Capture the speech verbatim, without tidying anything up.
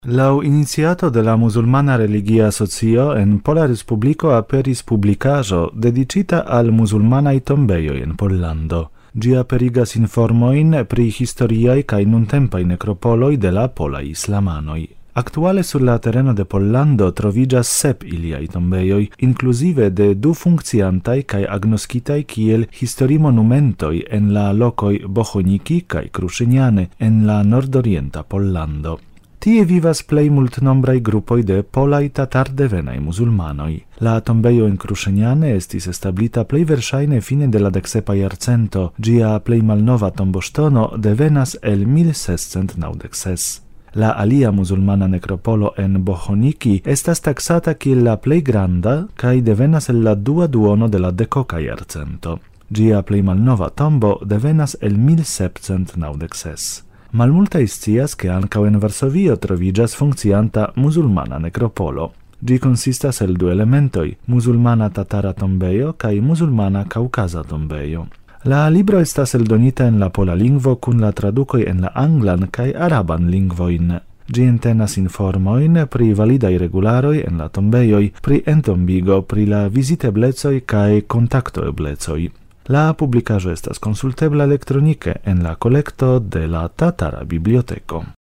Laŭ iniciato de la musulmana religia asocio en Pola Respubliko aperis publikaĵo dediĉita al musulmanaj tombejoj en Pollando. Ĝi aperigas informojn pri historiaj kaj nuntempaj nekropoloj de la polaj islamanoj. Aktuale sur la tereno de Pollando troviĝas sep iliaj tombejoj, inkluzive de du funkciantaj kaj agnoskitaj kiel historimonumentoj en la lokoj Bohoniki kaj Kruŝiniane en la nordorienta Pollando. Tie vivas plej multnombraj grupoj de polaj tatar-devenaj musulmanoj. La tombejo en Kruŝiniane estis establita plej verŝajne fine de la deksepa jarcento. Ĝia plej malnova tomboŝtono devenas el mil sescent naŭdek ses. La alia musulmana nekropolo en Bohoniki estas taksata kiel la plej granda kaj devenas el la dua duono de la dekoka jarcento. Ĝia plej malnova tombo devenas el mil sepcent naŭdek ses. Malmultaj scias ke ankaŭ en Varsovio troviĝas funkcianta musulmana nekropolo. Ĝi konsistas el du elementoj: musulmana tatara tombejo kaj musulmana kaŭkaza tombejo. La libro estas eldonita en la pola lingvo kun la tradukoj en la anglan kaj araban lingvojn. Ĝi entenas informojn pri validaj regularoj en la tombejoj, pri entombigo, pri la viziteblecoj kaj kontaktoeblecoj. La publikaĵo estas konsultebla elektronike en la kolekto de la Tatara Biblioteko.